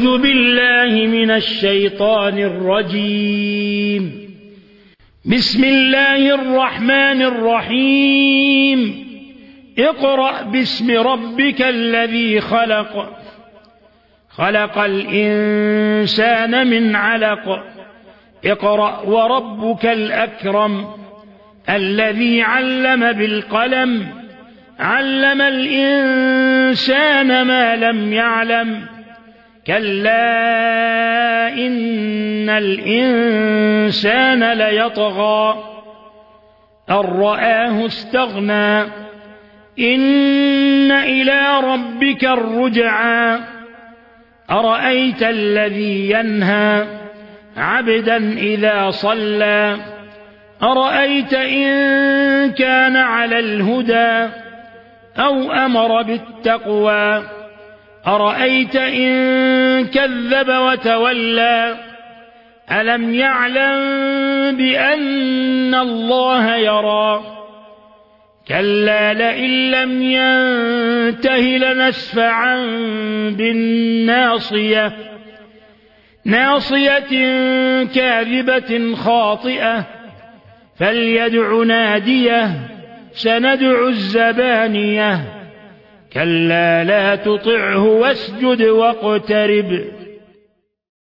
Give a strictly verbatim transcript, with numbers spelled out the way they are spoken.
أعوذ بالله من الشيطان الرجيم. بسم الله الرحمن الرحيم. اقرأ باسم ربك الذي خلق خلق الإنسان من علق اقرأ وربك الأكرم الذي علم بالقلم علم الإنسان ما لم يعلم كلا إن الإنسان ليطغى أن رآه استغنى إن إلى ربك الرجعى أرأيت الذي ينهى عبدا إذا صلى أرأيت إن كان على الهدى أو أمر بالتقوى أرأيت إن كذب وتولى ألم يعلم بأن الله يرى كلا لئن لم ينته لنسفعا بالناصية ناصية كاذبة خاطئة فليدع ناديه سندع الزبانية كلا لا تطعه واسجد واقترب